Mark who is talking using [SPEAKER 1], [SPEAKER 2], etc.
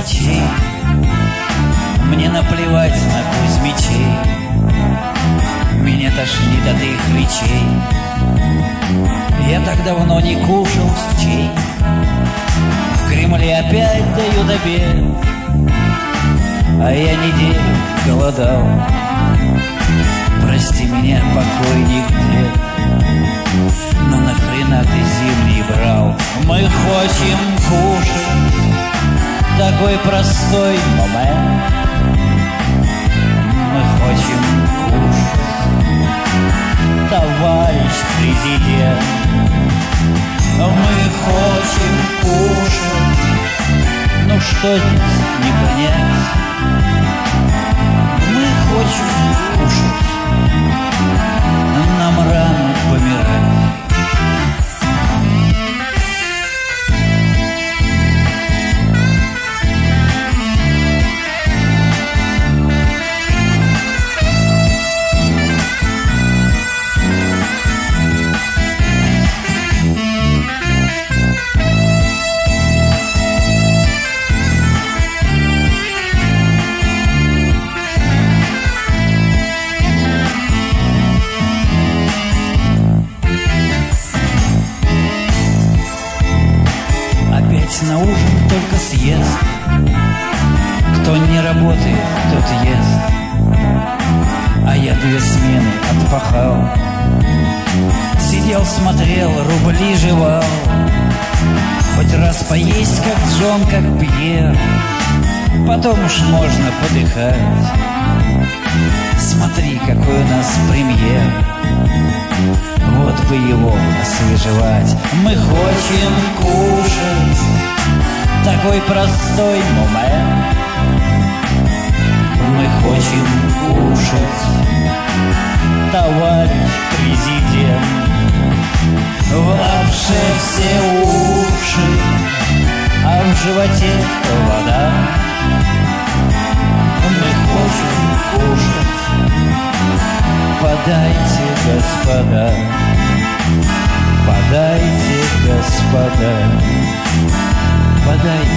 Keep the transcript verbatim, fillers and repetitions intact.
[SPEAKER 1] москвичей. Мне наплевать на кузьмичей, меня тошнит от их речей. Я так давно не кушал сучей, в Кремле опять дают обед, а я неделю голодал. Прости меня, покойник дед, но нахрена ты зимний брал? Мы хотим кушать, такой простой момент. Мы хотим кушать, товарищ президент. Мы хотим кушать, ну что здесь не понять? Мы хотим кушать, нам рано помирать. На ужин только съест, кто не работает, тот ест. А я две смены отпахал, сидел, смотрел, рубли жевал. Хоть раз поесть, как Джон, как Пьер, потом уж можно подыхать. Смотри, какой у нас премьер, вот бы его освежевать. Мы хотим кушать, такой простой момент. Мы хотим кушать, товарищ президент. В лапше все уши, а в животе вода. Мы хотим кушать, подайте, господа, подайте, господа, подайте.